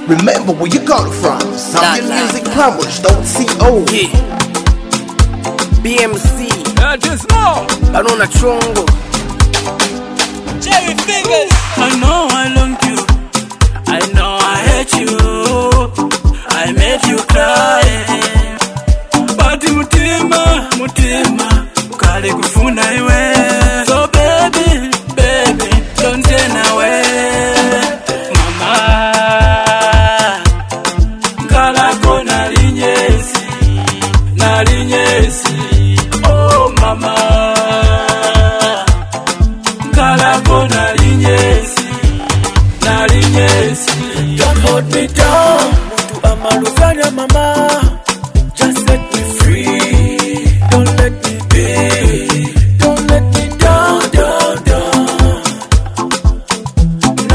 Remember where you got it from. Zambian Music Plumbers.co. Yeah. BMC. That is more. Banana Chongo. Jerry Fingers. I know I loved you. I know I hate you. I made you cry. But mutima, ukale kufuna iwe. So baby, don't turn away. Mama, kala kona linyesi. Oh mama, kala kona linyesi. Don't hold me down. Mutu amalufanya mama. Just set me free. Don't let me be. Don't let me down. No.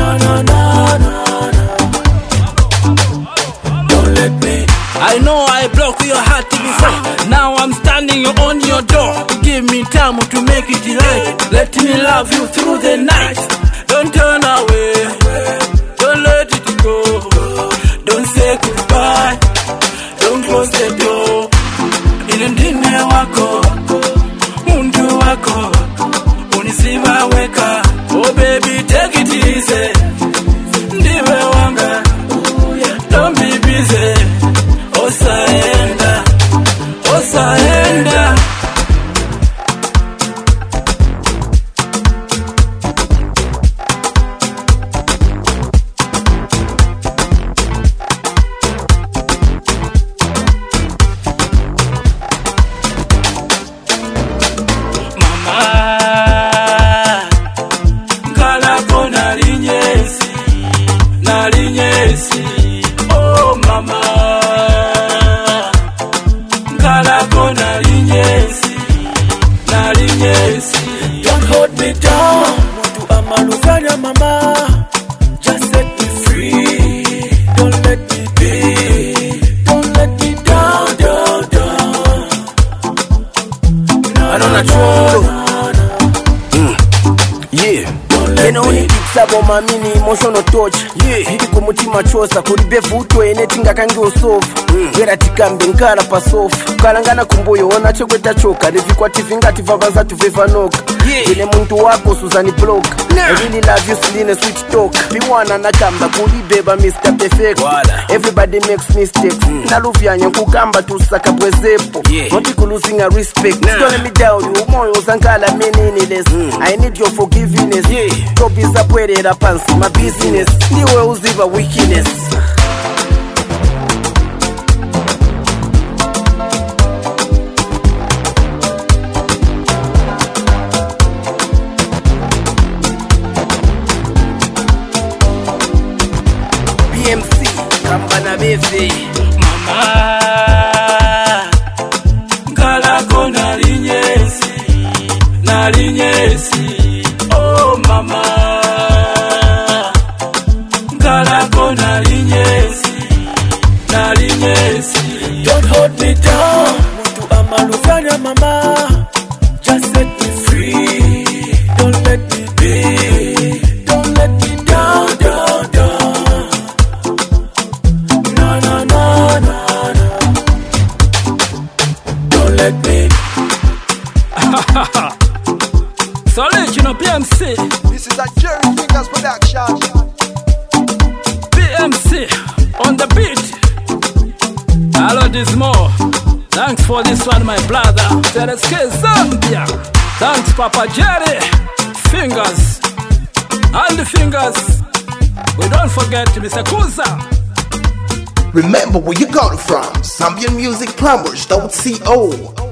Don't let me. I know I broke your heart before. Now I'm standing on your door. Give me time to make it right. Let me love you through the night. Don't turn away. Don't let it go. Don't say goodbye. Don't close the door. Ilindine wako, mundu wako, unisiba weka. Oh baby, take it easy. Ndiwe wanga, don't be busy. Osaenda. Nalinyesi, oh mama, kalako nalinyesi. Don't hold me down, mutu amalufanya mama. Just set me free, don't let me be. Don't let me down. Yeah. Eno unikitsabo mamini emotional touch. Yeah. Hidi kumutima chosa kuribevu utwe enetinga kangi osofu. Wera tikambe nkara pasofu. Kalangana kumbuyo ona chokweta choka. Revikwati vingati vavanza tuvevanoka. Yeah. Ine muntu wako Suzani block. I really love you Celine sweet talk. Biwana nakamba kuribeba Mr. Perfect. Everybody makes mistakes. Naluvyanya kukamba tusaka bwezepo. Not losing a respect. Don't let me down you. Umoyo zankala meaningless. I need your forgiveness. Job is up where it happens. My business. Niwe uziva weakness. BMC Kambana Beve. Mama, kalako nalinyesi. Oh mama, kalako nalinyesi. Don't hold me down, mutu amalufanya mama. Just set me free. Don't let me be. Don't let me down. No. Don't let me. Solid, you know, BMC. This is a Jerry Fingers production. BMC on the beat. Hello, this more. Thanks for this one, my brother. TRSK Zambia. Thanks, Papa Jerry. Fingers. And the fingers. We don't forget Mr. Kuza. Remember where you got it from. Zambian Music Plumbers.co.